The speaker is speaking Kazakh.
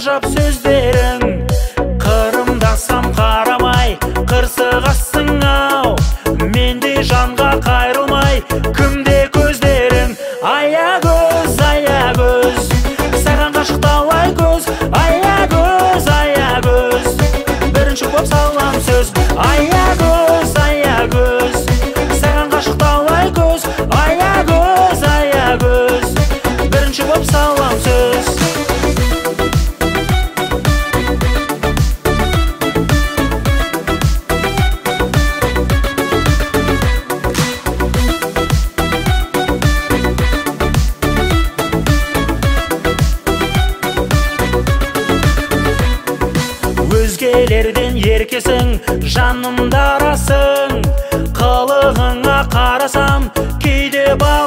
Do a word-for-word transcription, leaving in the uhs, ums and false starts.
ғажап сөздерің. Қырымдасам қарамай, қырсығасың ау, менде жанға қайрылмай, кімде көздерің. Аягөз, аягөз, саған ғашық талай көз. Аягөз, аягөз, бірінші боп салам сөз. Аягөз, аягөз, саған ғашық талай көз. Аягөз, аягөз, бірінші боп салам сөз. Өзгелерден еркесің, жанымда арасың. Қылығыңа қарасам, кейде ба